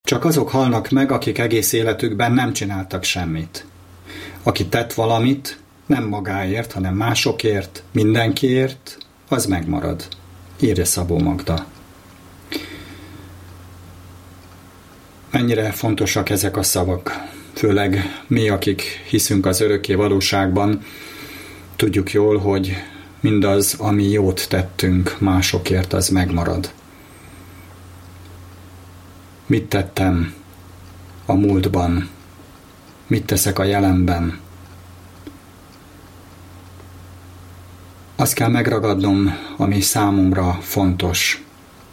Csak azok halnak meg, akik egész életükben nem csináltak semmit. Aki tett valamit, nem magáért, hanem másokért, mindenkiért, az megmarad. Írja Szabó Magda. Mennyire fontosak ezek a szavak, főleg mi, akik hiszünk az örökké valóságban, tudjuk jól, hogy mindaz, ami jót tettünk másokért, az megmarad. Mit tettem a múltban? Mit teszek a jelenben? Azt kell megragadnom, ami számomra fontos,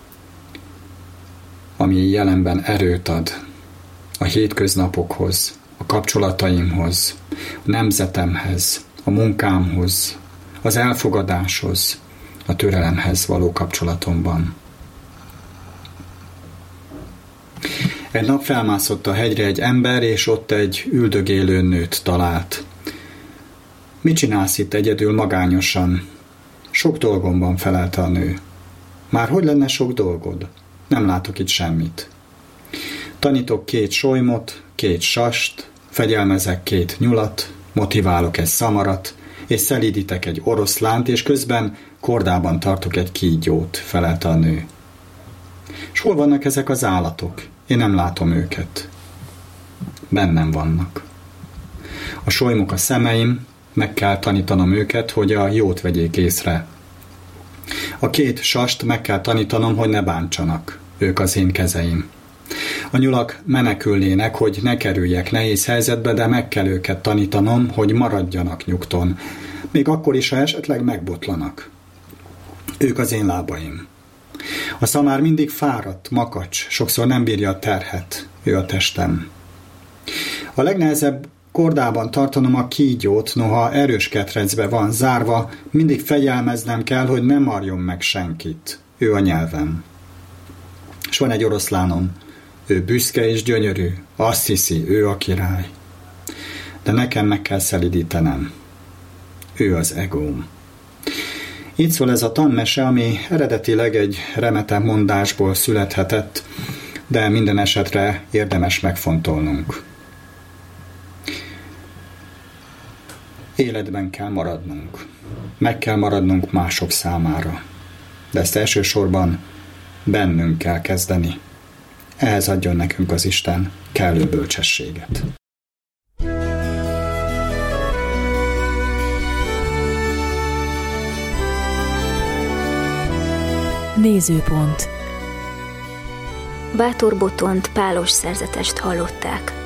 ami jelenben erőt ad a hétköznapokhoz, a kapcsolataimhoz, a nemzetemhez, a munkámhoz, az elfogadáshoz, a türelemhez való kapcsolatomban. Egy nap felmászott a hegyre egy ember, és ott egy üldögélő nőt talált. Mit csinálsz itt egyedül magányosan? Sok dolgom van, felelte a nő. Már hogy lenne sok dolgod? Nem látok itt semmit. Tanítok 2 solymot, 2 sast, fegyelmezek 2 nyulat, motiválok egy szamarat, és szelídítek egy oroszlánt, és közben kordában tartok egy kígyót, felelte a nő. És hol vannak ezek az állatok? Én nem látom őket. Bennem vannak. A solymok a szemeim, meg kell tanítanom őket, hogy a jót vegyék észre. A 2 sast meg kell tanítanom, hogy ne bántsanak. Ők az én kezeim. A nyulak menekülnének, hogy ne kerüljek nehéz helyzetbe, de meg kell őket tanítanom, hogy maradjanak nyugton. Még akkor is, ha esetleg megbotlanak. Ők az én lábaim. A szamár mindig fáradt, makacs, sokszor nem bírja a terhet. Ő a testem. A legnehezebb kordában tartanom a kígyót, noha erős ketrecbe van zárva, mindig fegyelmeznem kell, hogy ne marjon meg senkit. Ő a nyelvem. És van egy oroszlánom. Ő büszke és gyönyörű. Azt hiszi, ő a király. De nekem meg kell szelidítenem. Ő az egóm. Így szól ez a tanmese, ami eredetileg egy remete mondásból születhetett, de minden esetre érdemes megfontolnunk. Életben kell maradnunk. Meg kell maradnunk mások számára. De ezt elsősorban bennünk kell kezdeni. Ehhez adjon nekünk az Isten kellő bölcsességet. Nézőpont. Bátor Botont pálos szerzetest hallották.